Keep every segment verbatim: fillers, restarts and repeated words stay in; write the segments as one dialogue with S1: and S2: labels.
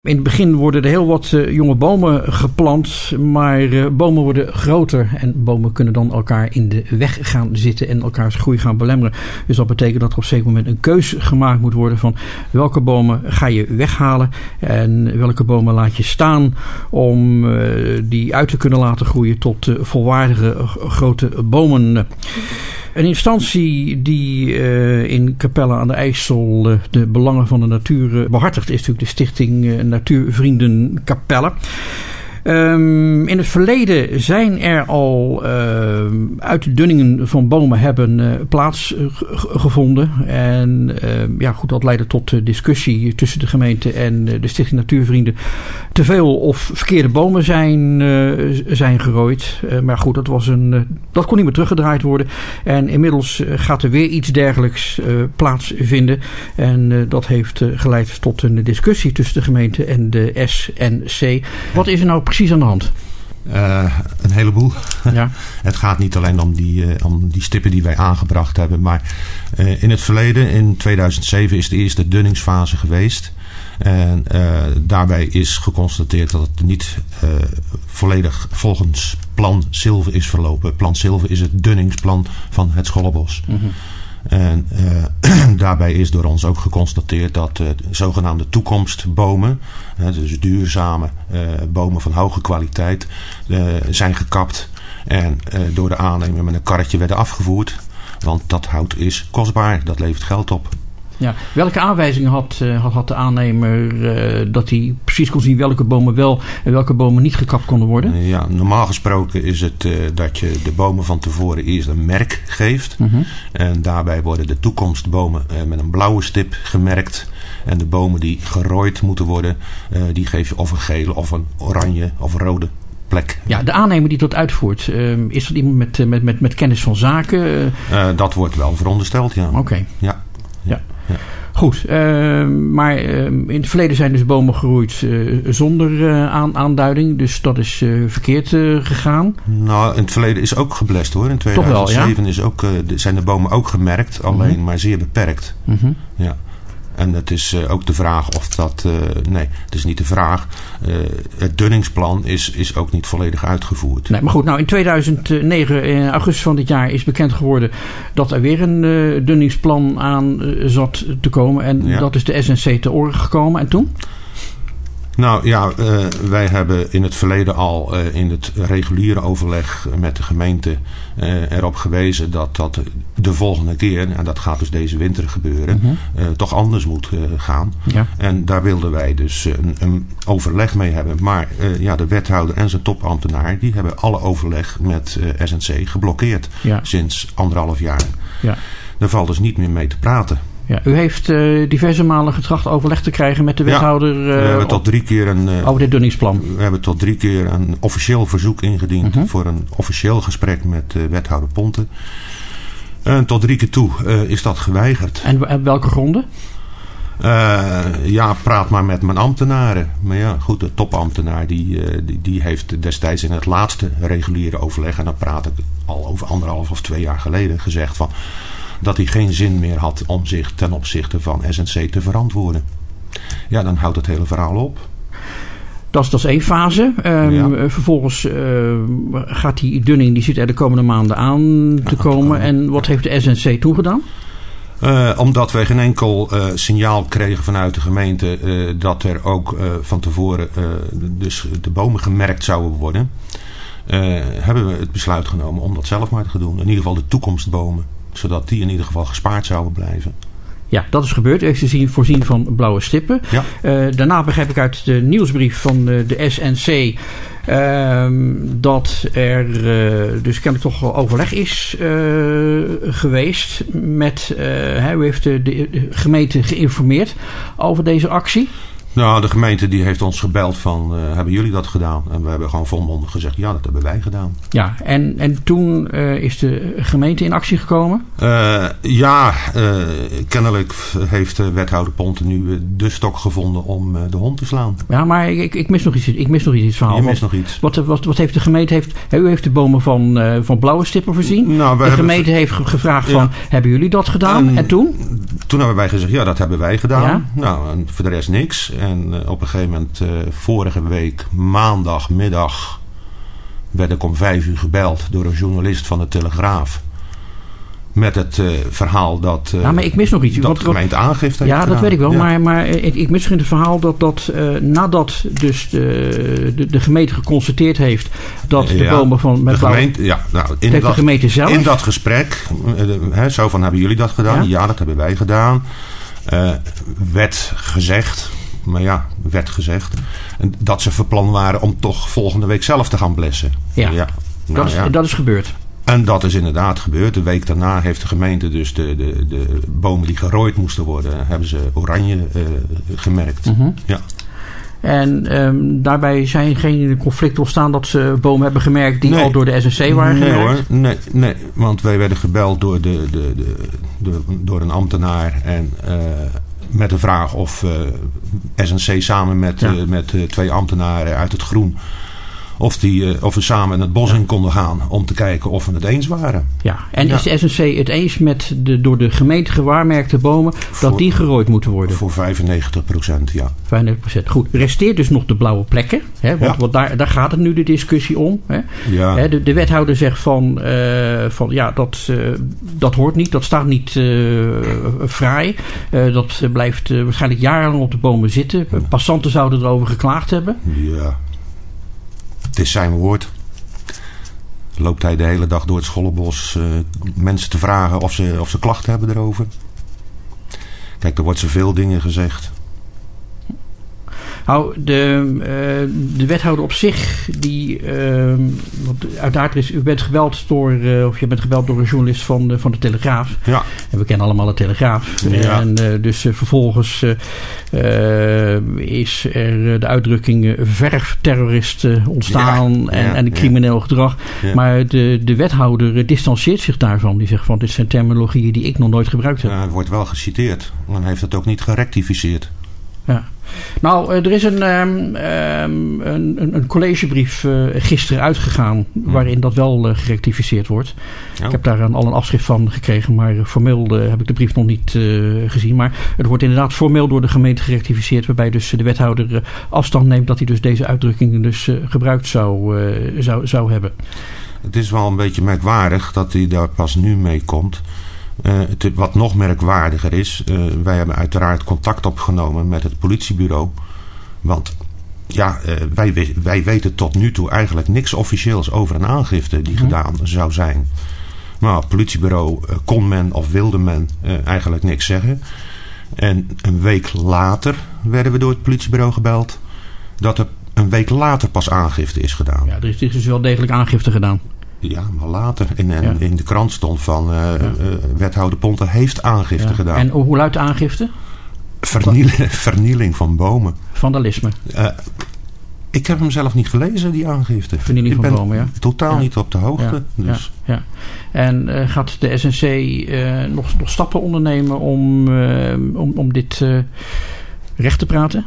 S1: In het begin worden er heel wat uh, jonge bomen geplant, maar uh, bomen worden groter en bomen kunnen dan elkaar in de weg gaan zitten en elkaars groei gaan belemmeren. Dus dat betekent dat er op een zeker moment een keus gemaakt moet worden van welke bomen ga je weghalen en welke bomen laat je staan om uh, die uit te kunnen laten groeien tot uh, volwaardige uh, grote bomen. Een instantie die uh, in Capelle aan de IJssel uh, de belangen van de natuur uh, behartigt is natuurlijk de stichting uh, Natuurvrienden Capelle. Um, in het verleden zijn er al uh, uitdunningen van bomen hebben uh, plaatsgevonden. Uh, en uh, ja, goed, dat leidde tot uh, discussie tussen de gemeente en uh, de Stichting Natuurvrienden. Te veel of verkeerde bomen zijn, uh, zijn gerooid. Uh, maar goed, dat, was een, uh, dat kon niet meer teruggedraaid worden. En inmiddels uh, gaat er weer iets dergelijks uh, plaatsvinden. En uh, dat heeft uh, geleid tot een discussie tussen de gemeente en de S N C. Wat is er nou precies aan de hand?
S2: Uh, een heleboel.
S1: Ja.
S2: Het gaat niet alleen om die, uh, om die stippen die wij aangebracht hebben. Maar uh, in het verleden, in tweeduizend zeven, is de eerste dunningsfase geweest. En uh, daarbij is geconstateerd dat het niet uh, volledig volgens plan Silve is verlopen. Plan Silve is het dunningsplan van het Schollebos. Mm-hmm. En uh, daarbij is door ons ook geconstateerd dat uh, zogenaamde toekomstbomen, uh, dus duurzame uh, bomen van hoge kwaliteit, uh, zijn gekapt en uh, door de aannemer met een karretje werden afgevoerd. Want dat hout is kostbaar, dat levert geld op.
S1: Ja. Welke aanwijzingen had, uh, had, had de aannemer uh, dat hij precies kon zien welke bomen wel en welke bomen niet gekapt konden worden?
S2: Uh, ja, normaal gesproken is het uh, dat je de bomen van tevoren eerst een merk geeft. Uh-huh. En daarbij worden de toekomstbomen uh, met een blauwe stip gemerkt. En de bomen die gerooid moeten worden, uh, die geef je of een gele of een oranje of een rode plek.
S1: Ja, de aannemer die dat uitvoert, uh, is dat iemand met, met, met, met kennis van zaken?
S2: Uh, dat wordt wel verondersteld, ja.
S1: Oké. Okay.
S2: Ja.
S1: Ja. Ja. Goed, uh, maar uh, in het verleden zijn dus bomen geroeid uh, zonder uh, aan, aanduiding. Dus dat is uh, verkeerd uh, gegaan.
S2: Nou, in het verleden is ook geblest hoor. In tweeduizend zeven wel, ja? is ook, uh, zijn de bomen ook gemerkt, alleen mm-hmm. maar zeer beperkt. Mm-hmm. Ja. En het is uh, ook de vraag of dat... Uh, nee, het is niet de vraag. Uh, het dunningsplan is, is ook niet volledig uitgevoerd.
S1: Nee, maar goed, nou in tweeduizend negen, in augustus van dit jaar, is bekend geworden dat er weer een uh, dunningsplan aan uh, zat te komen. En ja. dat is de S N C te oren gekomen. En toen?
S2: Nou ja, uh, wij hebben in het verleden al uh, in het reguliere overleg met de gemeente uh, erop gewezen dat dat de volgende keer, en dat gaat dus deze winter gebeuren, mm-hmm. uh, toch anders moet uh, gaan. Ja. En daar wilden wij dus een, een overleg mee hebben. Maar uh, ja, de wethouder en zijn topambtenaar, die hebben alle overleg met uh, S N C geblokkeerd ja. sinds anderhalf jaar. Ja. Daar valt dus niet meer mee te praten.
S1: Ja, u heeft uh, diverse malen getracht overleg te krijgen met de wethouder. Uh,
S2: ja, we hebben tot drie keer een, uh,
S1: over dit dunningsplan.
S2: We hebben tot drie keer een officieel verzoek ingediend uh-huh. voor een officieel gesprek met uh, wethouder Ponte. En tot drie keer toe uh, is dat geweigerd.
S1: En op welke gronden?
S2: Uh, ja, praat maar met mijn ambtenaren. Maar ja, goed, de topambtenaar die, uh, die, die heeft destijds in het laatste reguliere overleg, en dan praat ik al over anderhalf of twee jaar geleden, gezegd van dat hij geen zin meer had om zich ten opzichte van S N C te verantwoorden. Ja, dan houdt het hele verhaal op.
S1: Dat is, dat is één fase. Um, ja. Vervolgens uh, gaat die dunning, die zit er de komende maanden aan te ja, komen. En wat heeft de S N C toen gedaan?
S2: Uh, omdat wij geen enkel uh, signaal kregen vanuit de gemeente uh, dat er ook uh, van tevoren uh, dus de bomen gemerkt zouden worden, uh, hebben we het besluit genomen om dat zelf maar te gaan doen. In ieder geval de toekomstbomen, zodat die in ieder geval gespaard zouden blijven. Ja,
S1: dat is gebeurd. U heeft gezien voorzien van blauwe stippen. Ja. Uh, daarna begrijp ik uit de nieuwsbrief van uh, de S N C uh, dat er uh, dus kennelijk toch wel overleg is uh, geweest met, uh, hè, u heeft de, de gemeente geïnformeerd over deze actie.
S2: Nou, de gemeente die heeft ons gebeld van, uh, hebben jullie dat gedaan? En we hebben gewoon volmondig gezegd, ja, dat hebben wij gedaan.
S1: Ja, en, en toen uh, is de gemeente in actie gekomen?
S2: Uh, ja, uh, kennelijk heeft de wethouder Ponte nu de stok gevonden om uh, de hond te slaan.
S1: Ja, maar ik, ik mis nog iets. Ik mis nog iets in het verhaal.
S2: Je mist nog iets.
S1: Wat, wat, wat heeft de gemeente? Heeft, u heeft de bomen van, uh, van blauwe stippen voorzien. Nou, de gemeente hebben, heeft gevraagd van, ja. hebben jullie dat gedaan? En, en toen?
S2: toen hebben wij gezegd, ja, dat hebben wij gedaan.
S1: Ja?
S2: Nou, en voor de rest niks. En uh, op een gegeven moment, uh, vorige week, maandagmiddag, werd ik om vijf uur gebeld door een journalist van de Telegraaf. Met het uh, verhaal dat, uh,
S1: ja, maar ik mis nog iets.
S2: dat
S1: wat,
S2: de gemeente aangifte heeft
S1: Ja,
S2: gedaan.
S1: dat weet ik wel.
S2: Ja.
S1: Maar, maar ik, ik mis in het verhaal dat, dat uh, nadat dus de, de, de gemeente geconstateerd heeft dat de
S2: ja,
S1: bomen van met
S2: de gemeente, ja, nou, in
S1: dat,
S2: dat,
S1: de gemeente zelf.
S2: In dat gesprek, uh, hè, zo van, hebben jullie dat gedaan? Ja, ja dat hebben wij gedaan. Uh, werd gezegd, maar ja, werd gezegd, dat ze van plan waren om toch volgende week zelf te gaan blessen.
S1: Ja,
S2: ja. Nou,
S1: dat, is,
S2: ja.
S1: dat is gebeurd.
S2: En dat is inderdaad gebeurd. De week daarna heeft de gemeente dus de, de, de bomen die gerooid moesten worden, hebben ze oranje uh, gemerkt.
S1: Mm-hmm.
S2: Ja.
S1: En um, daarbij zijn geen conflicten ontstaan dat ze bomen hebben gemerkt die
S2: nee.
S1: al door de S N C waren
S2: nee,
S1: gemerkt?
S2: Hoor. Nee, nee, want wij werden gebeld door, de, de, de, de, door een ambtenaar en uh, met de vraag of uh, S N C samen met, ja. uh, met uh, twee ambtenaren uit het groen, of, die, uh, of we samen het bos ja. in konden gaan om te kijken of we het eens waren.
S1: Ja, en
S2: ja.
S1: is de S N C het eens met de door de gemeente gewaarmerkte bomen
S2: voor,
S1: dat die gerooid moeten worden?
S2: Voor vijfennegentig procent, ja.
S1: vijfennegentig procent. Goed, resteert dus nog de blauwe plekken. Hè, want
S2: ja.
S1: want daar, daar gaat het nu de discussie om. Hè.
S2: Ja.
S1: Hè, de, de wethouder zegt van, uh, van ja, dat, uh, dat hoort niet. Dat staat niet uh, fraai. Uh, dat blijft uh, waarschijnlijk jarenlang op de bomen zitten. Ja. Passanten zouden erover geklaagd hebben.
S2: Ja. Het is zijn woord. Loopt hij de hele dag door het Schollenbos uh, mensen te vragen of ze, of ze klachten hebben erover. Kijk, er wordt zoveel dingen gezegd.
S1: Nou, de, uh, de wethouder op zich, die, uh, want uiteraard is, u bent gebeld door, uh, of je bent gebeld door een journalist van de, van de Telegraaf.
S2: Ja.
S1: En we kennen allemaal de Telegraaf.
S2: Ja.
S1: En uh, dus uh, vervolgens uh, uh, is er de uitdrukking uh, verfterrorist uh, ontstaan
S2: ja.
S1: en,
S2: Ja.
S1: en crimineel ja. gedrag. Ja. Maar de, de wethouder uh, distancieert zich daarvan. Die zegt van, dit zijn terminologieën die ik nog nooit gebruikt heb.
S2: Ja, het wordt wel geciteerd. Maar hij heeft het ook niet gerectificeerd.
S1: Ja. Nou, er is een, um, um, een, een collegebrief uh, gisteren uitgegaan waarin dat wel uh, gerectificeerd wordt. Oh. Ik heb daar een, al een afschrift van gekregen, maar uh, formeel uh, heb ik de brief nog niet uh, gezien. Maar het wordt inderdaad formeel door de gemeente gerectificeerd, waarbij dus de wethouder uh, afstand neemt dat hij dus deze uitdrukkingen dus uh, gebruikt zou, uh, zou, zou hebben.
S2: Het is wel een beetje merkwaardig dat hij daar pas nu mee komt. Uh, het, wat nog merkwaardiger is, uh, wij hebben uiteraard contact opgenomen met het politiebureau. Want ja, uh, wij, wij weten tot nu toe eigenlijk niks officieels over een aangifte die hm. gedaan zou zijn. Maar op het politiebureau uh, kon men of wilde men uh, eigenlijk niks zeggen. En een week later werden we door het politiebureau gebeld dat er een week later pas aangifte is gedaan.
S1: Ja, er is dus wel degelijk aangifte gedaan.
S2: Ja, maar later. In, in,
S1: ja.
S2: in de krant stond van uh, ja. uh, wethouder Ponte heeft aangifte ja. gedaan.
S1: En hoe luidt de aangifte?
S2: Vernieling, vernieling van bomen.
S1: Vandalisme.
S2: Uh, ik heb hem zelf niet gelezen, die aangifte.
S1: Vernieling
S2: ik
S1: van
S2: ben
S1: bomen, ja.
S2: totaal
S1: ja.
S2: niet op de hoogte.
S1: Ja.
S2: Dus.
S1: Ja. Ja. En uh, gaat de S N C uh, nog, nog stappen ondernemen om, uh, om, om dit uh, recht te praten?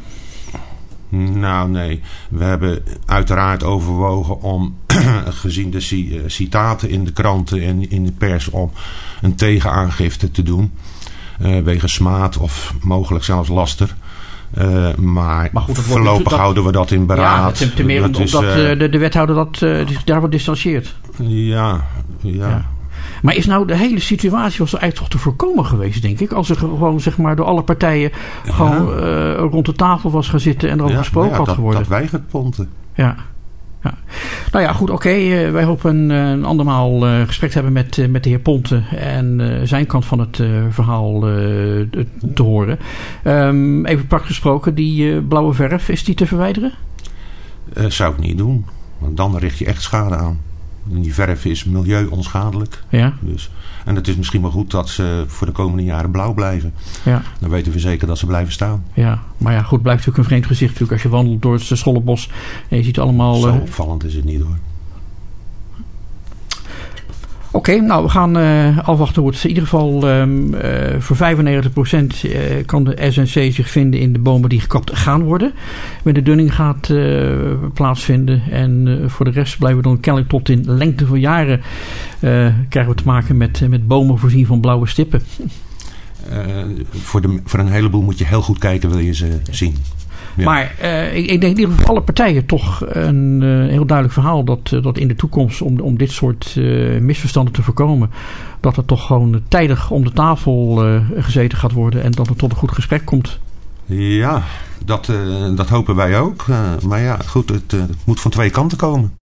S2: Nou, nee. We hebben uiteraard overwogen om, gezien de c- citaten in de kranten en in de pers, om een tegenaangifte te doen. Uh, wegens smaad of mogelijk zelfs laster. Uh, maar, maar goed, voorlopig dat, houden we dat in beraad.
S1: Ja, ten meer omdat uh, de, de wethouder dat, uh, daarvoor distancieert.
S2: Ja, ja.
S1: ja. Maar is nou de hele situatie was er eigenlijk toch te voorkomen geweest, denk ik? Als er gewoon zeg maar door alle partijen ja. gewoon uh, rond de tafel was gaan zitten en erover ja, gesproken ja, had
S2: dat,
S1: geworden.
S2: Dat weigert Ponte.
S1: Ja. Ja. Nou ja, goed, oké. Okay. Uh, wij hopen uh, een andermaal uh, gesprek te hebben met, uh, met de heer Ponte en uh, zijn kant van het uh, verhaal uh, te horen. Um, even praktisch gesproken, die uh, blauwe verf, is die te verwijderen?
S2: Uh, zou ik niet doen, want dan richt je echt schade aan. En die verf is milieu-onschadelijk.
S1: Ja.
S2: Dus, en het is misschien wel goed dat ze voor de komende jaren blauw blijven.
S1: Ja.
S2: Dan weten we zeker dat ze blijven staan.
S1: Ja, maar ja, goed, blijft natuurlijk een vreemd gezicht natuurlijk als je wandelt door het Schollenbos en je ziet allemaal...
S2: Zo
S1: uh...
S2: opvallend is het niet hoor.
S1: Oké, okay, nou we gaan uh, afwachten hoe het in ieder geval um, uh, voor vijfennegentig procent uh, kan de S N C zich vinden in de bomen die gekapt gaan worden. Met de dunning gaat uh, plaatsvinden en uh, voor de rest blijven we dan kennelijk tot in lengte van jaren uh, krijgen we te maken met, uh, met bomen voorzien van blauwe stippen.
S2: uh, voor, de, voor een heleboel moet je heel goed kijken, wil je ze zien. Ja.
S1: Maar uh, ik, ik denk in ieder geval voor alle partijen toch een uh, heel duidelijk verhaal dat, uh, dat in de toekomst om, om dit soort uh, misverstanden te voorkomen, dat er toch gewoon tijdig om de tafel uh, gezeten gaat worden en dat er tot een goed gesprek komt.
S2: Ja, dat, uh, dat hopen wij ook. Uh, maar ja, goed, het, uh, het moet van twee kanten komen.